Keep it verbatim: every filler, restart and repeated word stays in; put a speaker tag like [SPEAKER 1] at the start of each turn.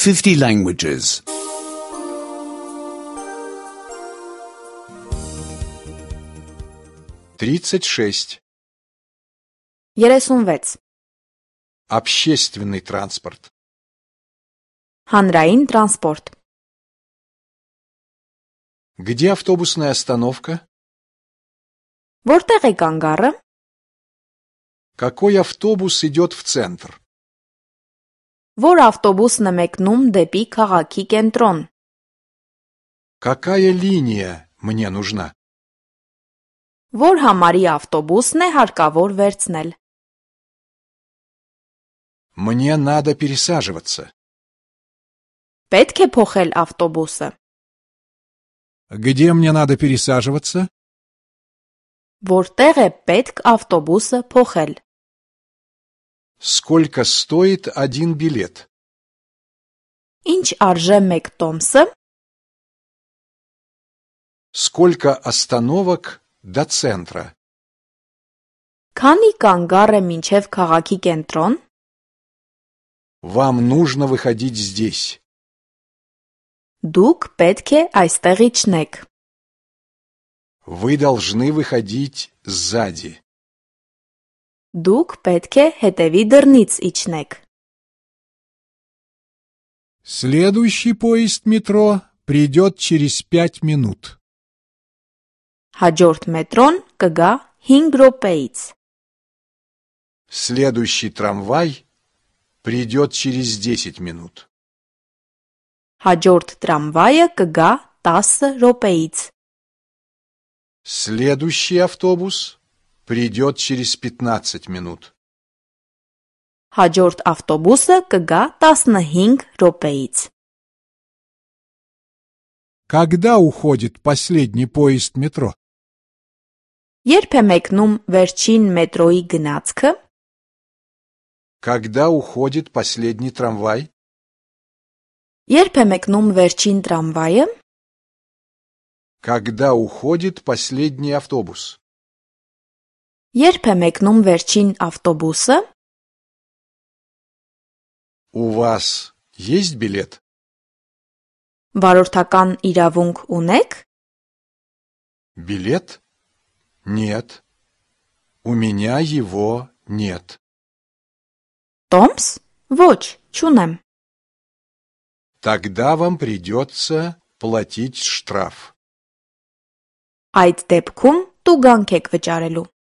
[SPEAKER 1] fifty languages.
[SPEAKER 2] тридцать шесть.
[SPEAKER 3] երեսունվեց.
[SPEAKER 2] Общественный транспорт.
[SPEAKER 3] Հանրային տրանսպորտ.
[SPEAKER 2] Где автобусная остановка?
[SPEAKER 3] Որտեղ է կանգառը?
[SPEAKER 2] Какой автобус идет в центр?
[SPEAKER 3] Որ ավտոբուսն է մեկնում դեպի քաղաքի կենտրոն?
[SPEAKER 2] Какая линия мне нужна?
[SPEAKER 3] Որ համարի ավտոբուսն է հարկավոր վերցնել?
[SPEAKER 2] Мне надо пересаживаться.
[SPEAKER 3] Պետք է փոխել ավտոբուսը.
[SPEAKER 2] Где мне надо пересаживаться?
[SPEAKER 3] Որտեղ է պետք ավտոբուսը փոխել?
[SPEAKER 2] Сколько стоит один билет?
[SPEAKER 3] Ինչ արժե մեկ տոմսը?
[SPEAKER 2] Сколько остановок до центра?
[SPEAKER 3] Քանի կանգառ է մինչև քաղաքի կենտրոն?
[SPEAKER 2] Вам нужно выходить здесь.
[SPEAKER 3] Դուք պետք է այստեղ իջնեք.
[SPEAKER 2] Вы должны выходить сзади.
[SPEAKER 3] Դուք պետք է հետևի դռնից իջնեք.
[SPEAKER 2] Следующий поезд метро придет через пять минут.
[SPEAKER 3] Հաջորդ մետրոն կգա հինգ րոպեից.
[SPEAKER 2] Следующий трамвай придет через десять минут.
[SPEAKER 3] Հաջորդ տրամվայը կգա տասը րոպեից.
[SPEAKER 2] Следующий автобус придет через пятнадцать минут.
[SPEAKER 3] Հաջորդ ավտոբուսը կգա տասնհինգ րոպեից.
[SPEAKER 2] Когда уходит последний поезд метро?
[SPEAKER 3] Երբ է մեկնում վերջին մետրոյի գնացքը?
[SPEAKER 2] Когда уходит последний трамвай?
[SPEAKER 3] Երբ է մեկնում վերջին տրամվայը?
[SPEAKER 2] Когда уходит последний автобус?
[SPEAKER 3] Երբ է մեկնում վերջին ավտոբուսը?
[SPEAKER 2] У вас есть билет?
[SPEAKER 3] Վարորդական իրավունք ունեք?
[SPEAKER 2] Билет? Нет. У меня его нет.
[SPEAKER 3] Տոմս? Ոչ, չունեմ.
[SPEAKER 2] Тогда вам придется платить штраф.
[SPEAKER 3] Այդ դեպքում տուգանք եք վճարելու.